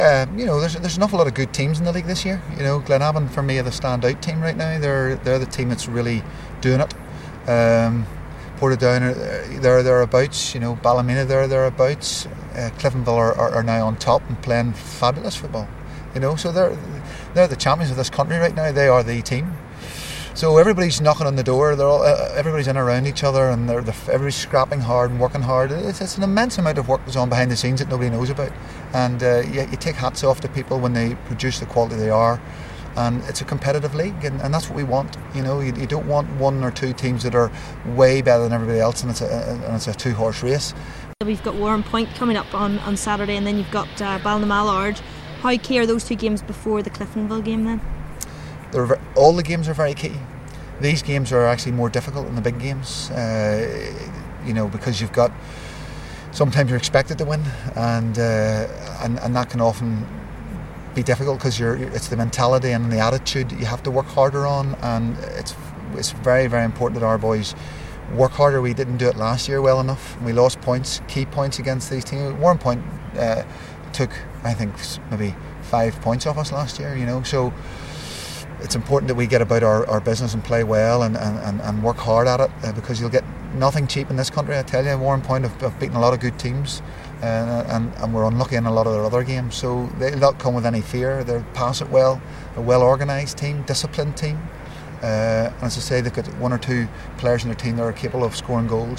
There's an awful lot of good teams in the league this year. Glenavon for me are the standout team right now. They're the team that's really doing it. Portadown are thereabouts. Ballymena thereabouts. Cliftonville are now on top and playing fabulous football. So they're the champions of this country right now. They are the team. So everybody's knocking on the door. Everybody's in around each other, and everybody's scrapping hard and working hard. It's an immense amount of work goes on behind the scenes that nobody knows about. And you take hats off to people when they produce the quality they are. And it's a competitive league, and that's what we want. You don't want one or two teams that are way better than everybody else, and it's a two-horse race. We've got Warrenpoint coming up on Saturday, and then you've got Ballinamallard. How key are those two games before the Cliftonville game then? All the games are very key. These games are actually more difficult than the big games, because you've got, sometimes you're expected to win, and that can often be difficult because it's the mentality and the attitude that you have to work harder on, and it's very, very important that our boys work harder. We didn't do it last year well enough. We lost key points against these teams. Warrenpoint took, I think, maybe 5 points off us last year, so it's important that we get about our business and play well and work hard at it, because you'll get nothing cheap in this country. I tell you, Warrenpoint have beaten a lot of good teams, and we're unlucky in a lot of their other games, so they'll not come with any fear. They'll pass it well. A well organised team, disciplined team, and as I say, they've got one or two players in their team that are capable of scoring goals.